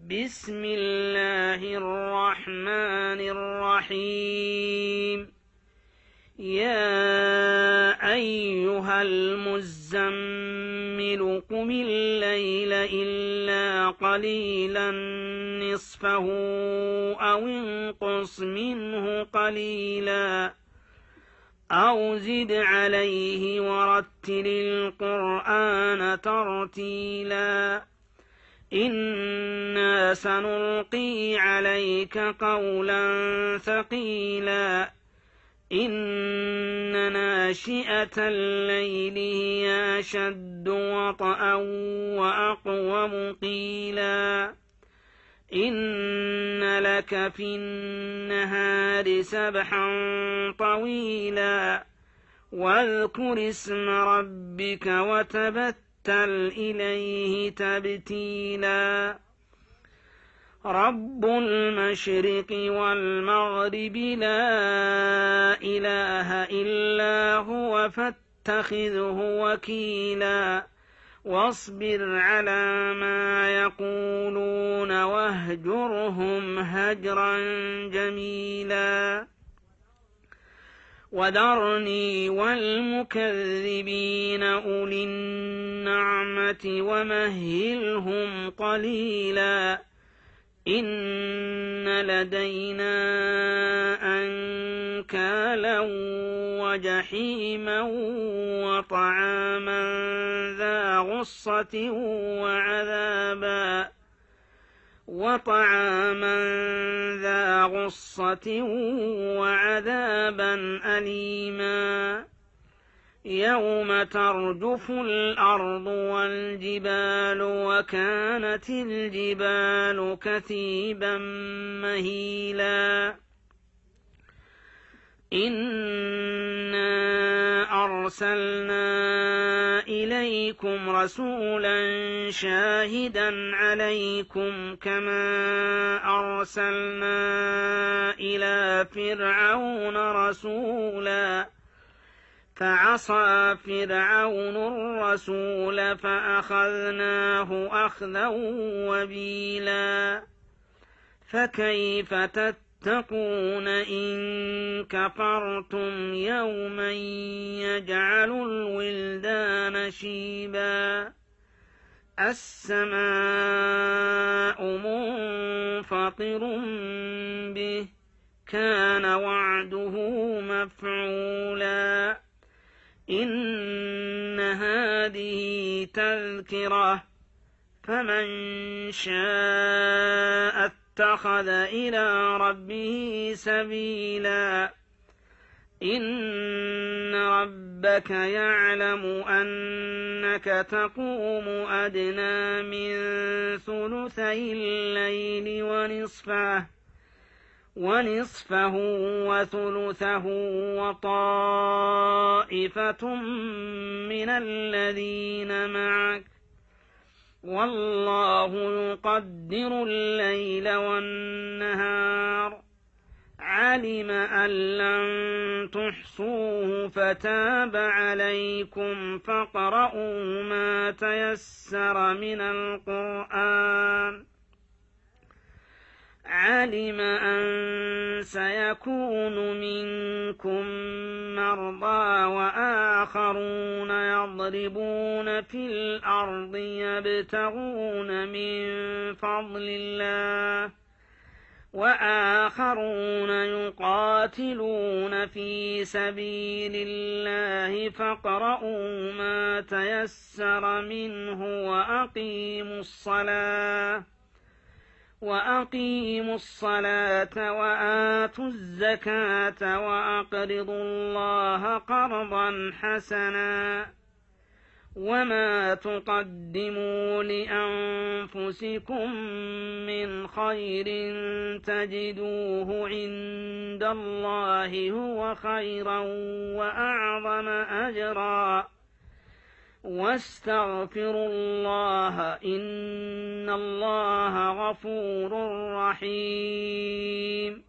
بسم الله الرحمن الرحيم. يا أيها المزمل قم الليل إلا قليلا نصفه أو انقص منه قليلا أو زد عليه ورتل القرآن ترتيلا إنا سنلقي عليك قولا ثقيلا إن ناشئة الليل هي أشد وطئا وأقوم قيلا إن لك في النهار سبحا طويلا واذكر اسم ربك وتبتل إليه تبتيلا رب المشرق والمغرب لا إله إلا هو فاتخذه وكيلا واصبر على ما يقولون واهجرهم هجرا جميلا وذرني والمكذبين أولي النعمة ومهلهم قليلا إن لدينا أنكالا وجحيما وطعاما ذا غصة وعذابا أليما يوم ترجف الأرض والجبال وكانت الجبال كثيبا مهيلا إنا أرسلنا إليكم رسولا شاهدا عليكم كما أرسلنا إلى فرعون رسولا فعصى فرعون الرسول فأخذناه أخذا وبيلا فكيف تتقون إن كفرتم يوما يجعل الولدان شيبا السماء منفطر به كان وعده مفعولا إن هذه تذكرة فمن شاء اتخذ إلى ربه سبيلا إن ربك يعلم أنك تقوم أدنى من ثلثي الليل ونصفه وثلثه وطائفة من الذين معك والله يقدر الليل والنهار علم أن لن تحصوه فتاب عليكم فاقرؤوا ما تيسر من القرآن علم أن سيكون منكم مرضى وآخرون يضربون في الأرض يبتغون من فضل الله وآخرون يقاتلون في سبيل الله فاقرؤوا ما تيسر منه وأقيموا الصلاة وآتوا الزكاة وأقرضوا الله قرضا حسنا وما تقدموا لأنفسكم من خير تجدوه عند الله هو خيرا وأعظم أجرا واستغفروا الله إن الله غفور رحيم